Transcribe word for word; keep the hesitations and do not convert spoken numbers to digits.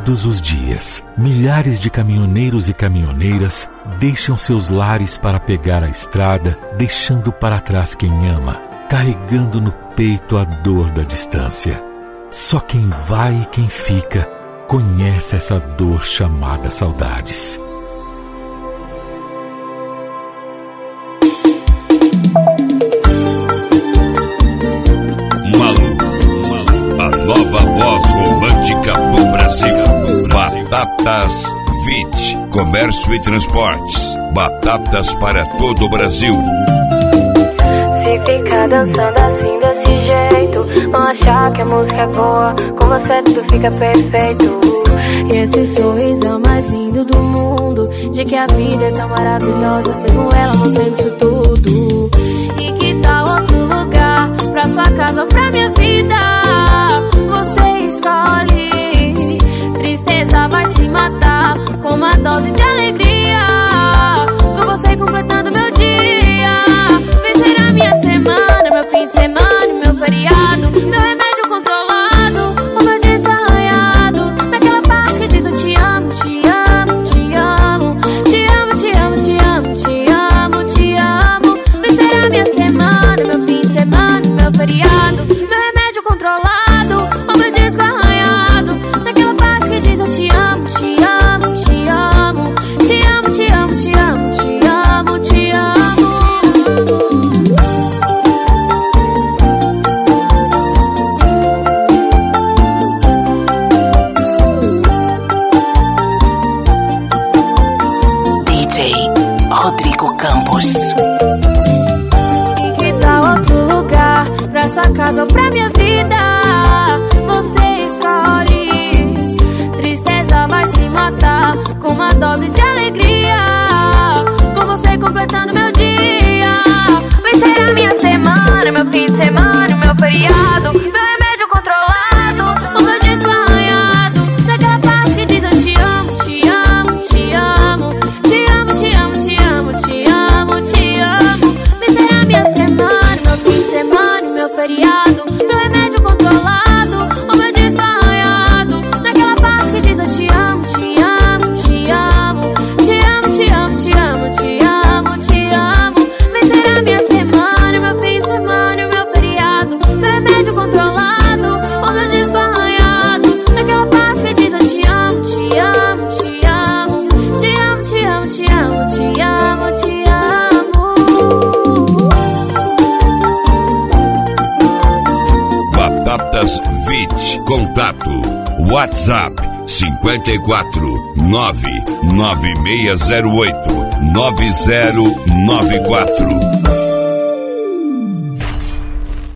Todos os dias, milhares de caminhoneiros e caminhoneiras deixam seus lares para pegar a estrada, deixando para trás quem ama, carregando no peito a dor da distância. Só quem vai e quem fica conhece essa dor chamada saudades. Nova voz romântica do Brasil. Batatas Fit, comércio e transportes. Batatas para todo o Brasil. Se ficar dançando assim desse jeito, vão achar que a música é boa, com você tudo fica perfeito. E esse sorrisão mais lindo do mundo, de que a vida é tão maravilhosa, mesmo ela não sendo isso tudo. E que tal outro lugar, pra sua casa ou pra minha vida? Você escolhe. Tristeza vai se matar com uma dose de alegria, com você completando meu dia. Vencer a minha semana, meu fim de semana, meu feriado, meu remédio controlado, o meu desarranhado, naquela parte que diz eu te amo, te amo, te amo, te amo, te amo, te amo, te amo, te amo. Vencer a minha semana, meu fim de semana, meu feriado, meu remédio controlado, o meu disco arranhado, naquela parte que diz eu te amo, te amo, te amo, te amo, te amo, te amo, te amo, te amo. D J Rodrigo Campos. E que tal outro lugar, pra sua casa ou pra minha vida? Você escolhe. Tristeza vai se matar com uma dose de alegria, com você completando meu dia. Vencer a minha semana, meu fim de semana, meu feriado, meu remédio controlado, o meu disco arranhado, naquela parte que diz eu te amo, te amo, te amo, te amo, te amo, te amo, te amo, te amo. Vencer a minha semana, meu fim de semana, meu feriado, meu remédio controlado, o meu disco arranhado, naquela parte que diz eu te amo, te amo, te amo, te amo, te amo, te amo, te amo, te amo. Vencer a minha semana, meu fim de semana, meu feriado, meu remédio controlado, o meu disco arranhado, naquela parte que diz eu te amo, te amo, te amo, te amo, te amo, te amo, te amo, te amo. Batatas Fit, contato WhatsApp cinco quatro nove nove seis zero oito nove zero nove quatro.